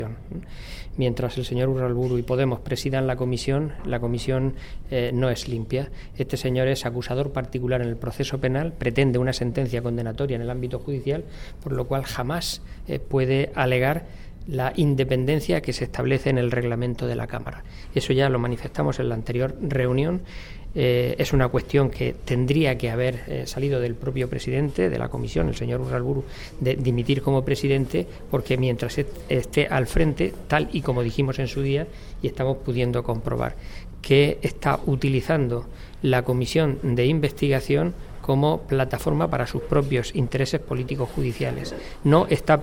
Mientras el señor Urralburu y Podemos presidan la comisión no es limpia. Este señor es acusador particular en el proceso penal, pretende una sentencia condenatoria en el ámbito judicial, por lo cual jamás puede alegar la independencia que se establece en el reglamento de la Cámara. Eso ya lo manifestamos en la anterior reunión. Es una cuestión que tendría que haber salido del propio presidente de la comisión, el señor Urralburu, de dimitir como presidente, porque mientras esté al frente, tal y como dijimos en su día, y estamos pudiendo comprobar, que está utilizando la comisión de investigación como plataforma para sus propios intereses políticos judiciales. No está